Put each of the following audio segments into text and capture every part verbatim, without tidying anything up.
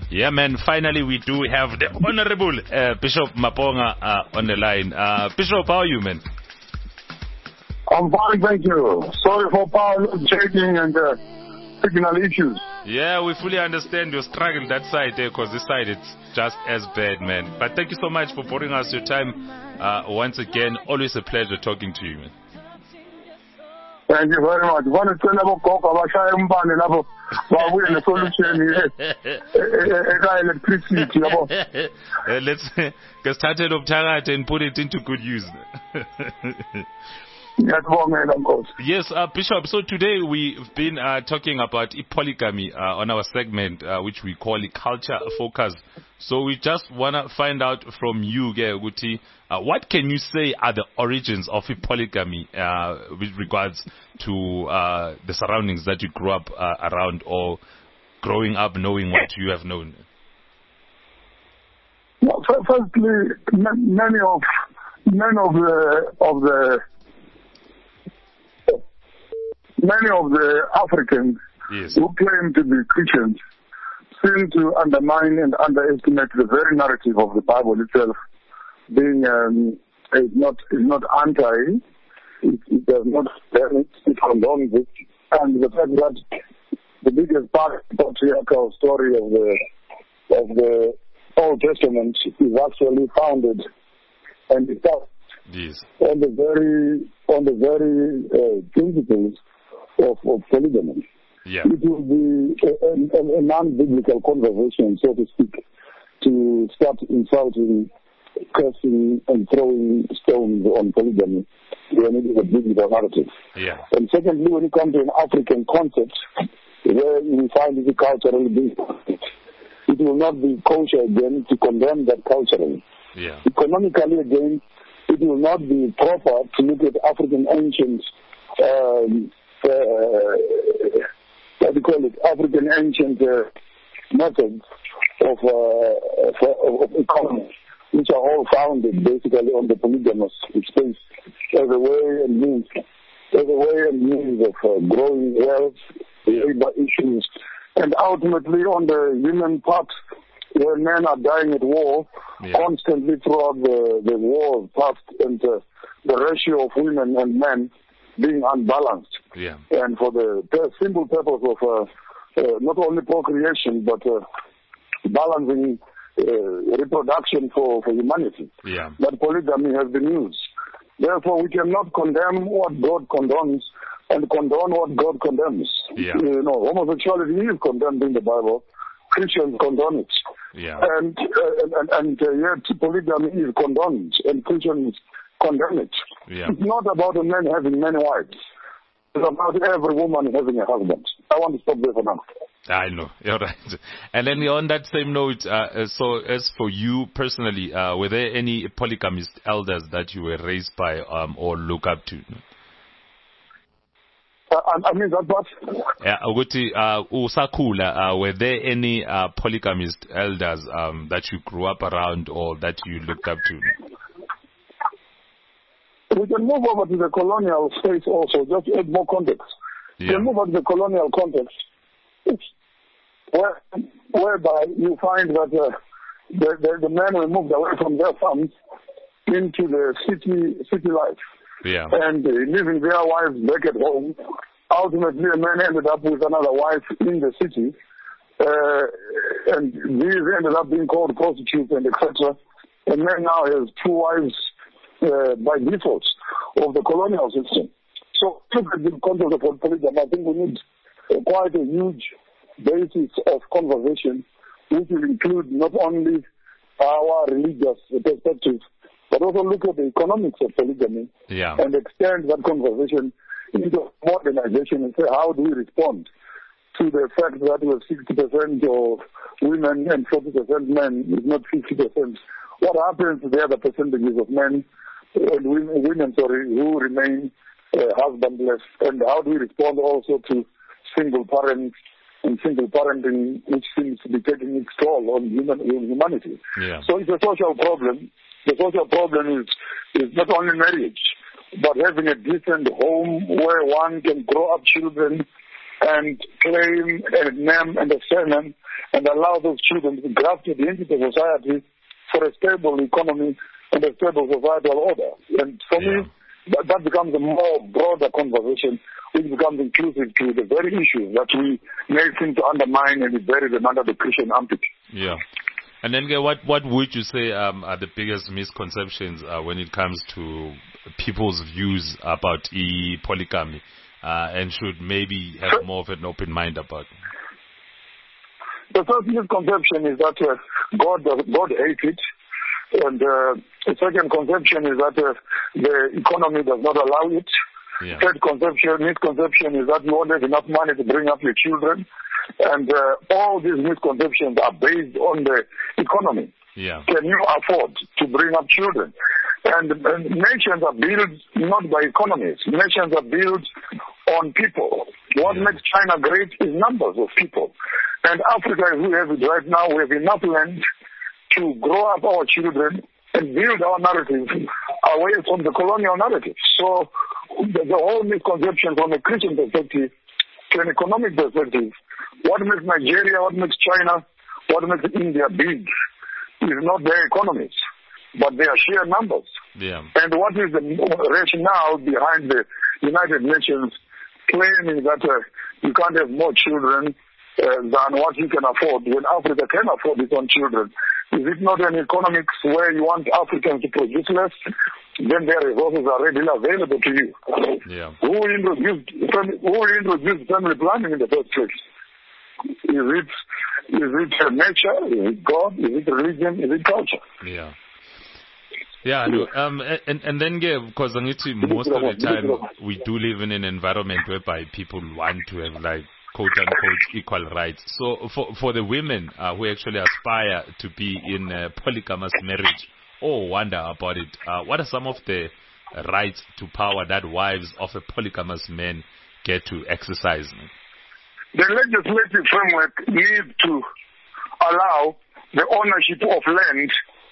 Yeah, man. Finally, we do have the Honorable uh, Bishop Maponga uh, on the line. Uh, Bishop, how are you, man? I'm fine, thank you. Sorry for power changing and uh, signal issues. Yeah, we fully understand your struggle that side there, because this side it's just as bad, man. But thank you so much for pouring us your time. Uh, once again, always a pleasure talking to you, man. Thank you very much. One is solution electricity. uh, let's get started of Tarat and put it into good use. Yes, uh, Bishop, so today we've been uh, talking about polygamy uh, on our segment, uh, which we call it Culture Focus. So we just want to find out from you, Guti, uh, what can you say are the origins of polygamy uh, with regards to uh, the surroundings that you grew up uh, around, or growing up knowing what you have known? Well, firstly, many of many of the of the Many of the Africans yes. who claim to be Christians seem to undermine and underestimate the very narrative of the Bible itself, being um, is not is not anti, it, it does not damage, it condones it, and the fact that the biggest part of the patriarchal story of the of the Old Testament is actually founded and it's yes. on the very on the very uh, principles of, of polygamy. Yeah. It will be a, a, a non-biblical conversation, so to speak, to start insulting, cursing, and throwing stones on polygamy when it is a biblical narrative. Yeah. And secondly, when it comes to an African concept, where we find it culturally based, it will not be kosher again to condemn that culturally. Yeah. Economically, again, it will not be proper to look at African ancient um, Uh, what do you call it, African ancient uh, methods of, uh, of, of economy, which are all founded basically on the polygamous space as a way and means, as a way and means of uh, growing wealth, labor issues, and ultimately on the human part, where men are dying at war yeah. constantly throughout the, the war past, and uh, the ratio of women and men being unbalanced. Yeah. And for the, the simple purpose of uh, uh, not only procreation, but uh, balancing uh, reproduction for, for humanity. Yeah. That polygamy has been used. Therefore, we cannot condemn what God condones and condone what God condemns. Yeah. You know, homosexuality is condemned in the Bible. Christians condone it. Yeah. And, uh, and, and uh, yet polygamy is condoned, and Christians condemn it. Yeah. It's not about a man having many wives. It's about every woman having a husband. I want to stop there for now. I know, you're right. And then on that same note, uh, so as for you personally, uh, were there any polygamist elders that you were raised by um, or look up to? Uh, I, I mean, that what? Yeah, Uguti, uh, Usakula, uh, were there any uh, polygamist elders um, that you grew up around or that you looked up to? We can move over to the colonial space also, just to add more context. Yeah. We can move over to the colonial context, where, whereby you find that uh, the, the, the men were moved away from their farms into the city city life. Yeah. And uh, leaving their wives back at home. Ultimately, a man ended up with another wife in the city, uh, and these ended up being called prostitutes and et cetera. And man now has two wives uh, by default of the colonial system. So, look at the concept of polygamy. I think we need uh, quite a huge basis of conversation, which will include not only our religious perspective, but also look at the economics of polygamy, yeah. and extend that conversation into modernization and say, how do we respond to the fact that we have sixty percent of women and forty percent men, is not fifty percent. What happens to the other percentages of men and women, women sorry, who remain uh, husbandless, and how do we respond also to single parents and single parenting, which seems to be taking its toll on human, on humanity. Yeah. So it's a social problem. The social problem is, is not only marriage, but having a decent home where one can grow up children and claim a name and a surname and allow those children to be grafted into the society for a stable economy and a stable societal order. And for yeah. me, that, that becomes a more broader conversation, which becomes inclusive to the very issues that we may seem to undermine and bury them under the Christian armpit. Yeah. And then, what what would you say um, are the biggest misconceptions uh, when it comes to people's views about e polygamy, uh, and should maybe have more of an open mind about it? The first misconception is that uh, God God hates it, and uh, the second conception is that uh, the economy does not allow it. Yeah. Third conception, misconception is that you won't have enough money to bring up your children. And uh, all these misconceptions are based on the economy. Yeah. Can you afford to bring up children? And, and nations are built not by economies. Nations are built on people. What yeah. makes China great is numbers of people. And Africa, as we have it right now, we have enough land to grow up our children and build our narrative away from the colonial narrative. So the, the whole misconception from a Christian perspective to an economic perspective, what makes Nigeria, what makes China, what makes India big is not their economies, but their sheer numbers. Yeah. And what is the rationale behind the United Nations claiming that uh, you can't have more children uh, than what you can afford when Africa can afford its own children? Is it not an economics where you want Africans to produce less, then their resources are readily available to you? Yeah. Who introduced who introduced family planning in the first place? Is it is it nature? Is it God? Is it religion? Is it culture? Yeah. Yeah, no, um, and and then because yeah, most of the time we do live in an environment whereby people want to have like quote unquote equal rights. So for for the women uh, who actually aspire to be in a polygamous marriage or wonder about it, uh, what are some of the rights to power that wives of a polygamous man get to exercise? The legislative framework needs to allow the ownership of land,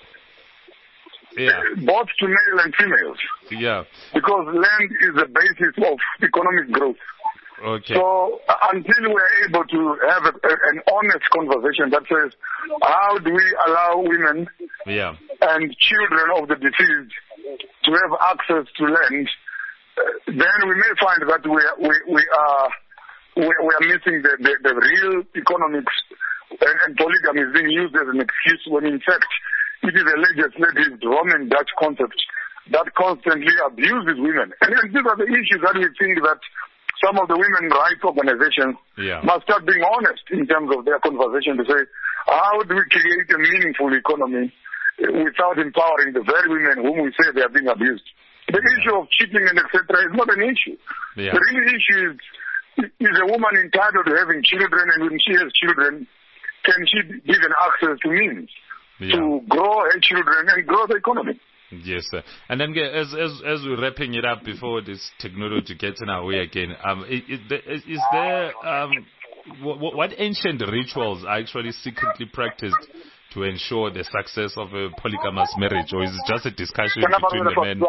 yeah. both to male and females. Yeah. Because land is the basis of economic growth. Okay. So uh, until we are able to have a, a, an honest conversation that says, how do we allow women yeah. and children of the deceased to have access to land, uh, then we may find that we are, we, we are We, we are missing the, the, the real economics, and, and polygamy is being used as an excuse when in fact it is a legislative Roman Dutch concept that constantly abuses women. And, and these are the issues that we think that some of the women rights organizations yeah. must start being honest in terms of their conversation to say, how do we create a meaningful economy without empowering the very women whom we say they are being abused? The yeah. issue of cheating and et cetera is not an issue. Yeah. The real issue is, is a woman entitled to having children, and when she has children, can she be given access to means yeah. to grow her children and grow the economy? Yes, sir. And then as as as we're wrapping it up before this technology gets in our way again, um, is, is, is there um, what, what ancient rituals are actually secretly practiced to ensure the success of a polygamous marriage, or is it just a discussion between the men?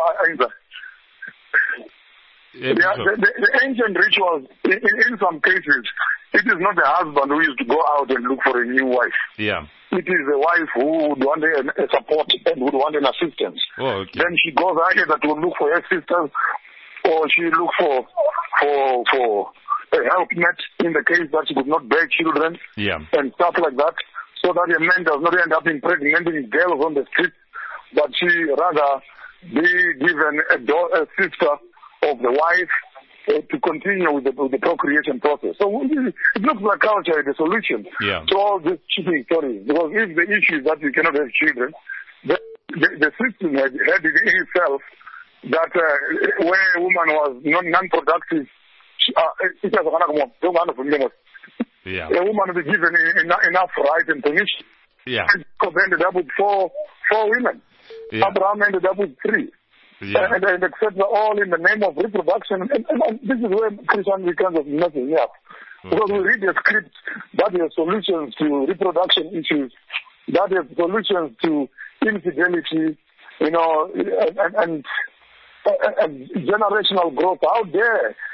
Yeah, the, the, the ancient rituals, in, in some cases, it is not the husband who used to go out and look for a new wife. Yeah. It is the wife who would want a, a support and would want an assistance. Oh, okay. Then she goes out either to look for her sisters, or she look for for for a helpmate in the case that she could not bear children. Yeah. And stuff like that, so that a man does not end up impregnating girls on the street, but she rather be given a, do- a sister of the wife uh, to continue with the, with the procreation process. So it looks like culture is the solution yeah. to all these cheating stories. Because if the issue is that we cannot have children, the, the, the system had, had it in itself that uh, where a woman was non, non-productive, uh, it has a yeah. a woman was given enough, enough right and permission. Yeah. Because ended up with four, four women. Yeah. Abraham ended up with three. Yeah. And, and et cetera, all in the name of reproduction. And, and, and this is where Christianity becomes of nothing else. Okay. Because we read the script that has solutions to reproduction issues, that has solutions to infidelity, you know, and, and, and, and generational growth out there.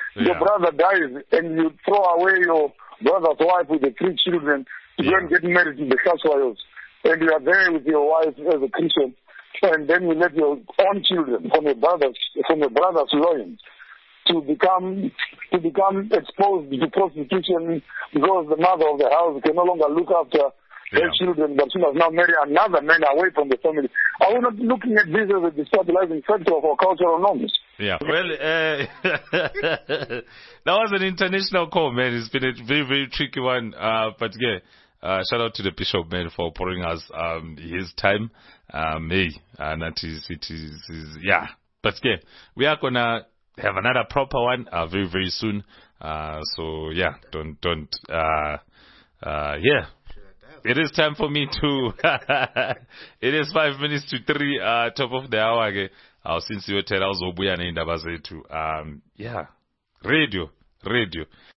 Yeah. Your brother dies and you throw away your brother's wife with the three children to yeah. go and get married to the Khaswayos. And you are there with your wife as a Christian, and then you let your own children from your brother's from your brother's loins to become to become exposed to prostitution because the mother of the house can no longer look after their yeah. children, but she must now marry another man away from the family. Are we not looking at this as a destabilizing factor of our cultural norms? Yeah, well, uh, that was an international call, man. It's been a very, very tricky one, uh, but yeah. Uh, shout out to the Bishop, man, for pouring us um, his time. Um, hey, and that is, it is, is, yeah. But yeah, we are gonna have another proper one uh, very, very soon. Uh, so yeah, don't, don't, uh, uh, yeah. It is time for me to. It is five minutes to three. Uh, top of the hour again. I'll since you tell us Obuya na indaba zetu. Um, yeah, radio, radio.